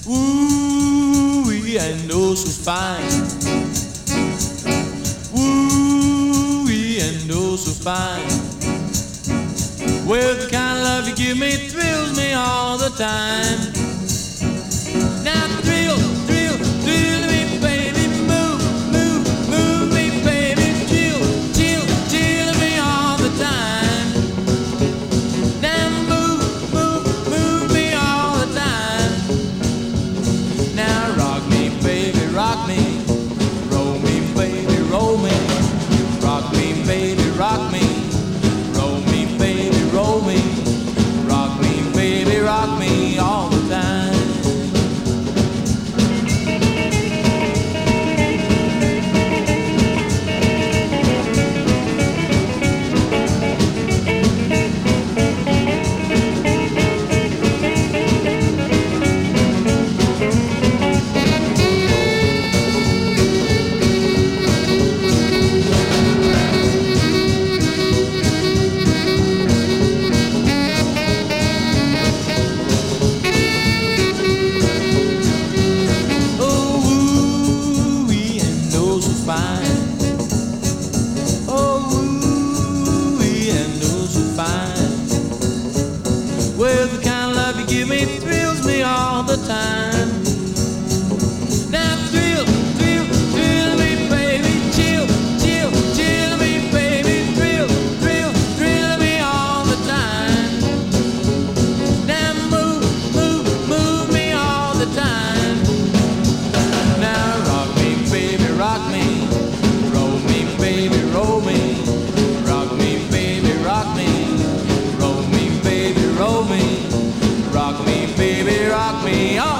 Ooh, and oh so fine. Ooh, and oh so fine. Well, the kind of love you give me thrills me all the time. Now thrill, thrill, thrill me, baby, move, move, move me, baby, chill, chill, chill me all the time. Now move, move, move me all the time. Now rock me, baby, rock me, roll me, baby, roll me, rock me, baby, rock me, roll me, baby, roll me, rock me, baby, rock me all the time. Well, the kind of love you give me thrills me all the time. Now thrill, thrill, thrill me, baby, chill, chill, chill me, baby, thrill, thrill, thrill me all the time. Now move, move, move me all the time. Now rock me, baby, rock me, roll me, baby, roll me, rock me, baby, rock me, roll me, baby, roll me, rock me, baby, rock me. Oh.